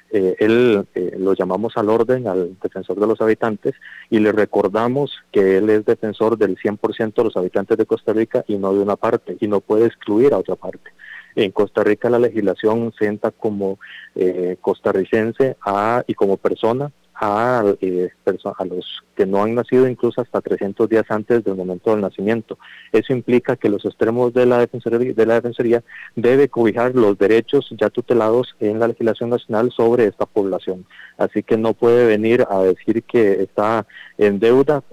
él lo llamamos al orden, al defensor de los habitantes, y le recordamos que él es defensor del 100% de los habitantes de Costa Rica y no de una parte, y no puede excluir a otra parte. En Costa Rica la legislación sienta como costarricense y como persona a los que no han nacido incluso hasta 300 días antes del momento del nacimiento. Eso implica que los extremos de la Defensoría debe cobijar los derechos ya tutelados en la legislación nacional sobre esta población. Así que no puede venir a decir que está en deuda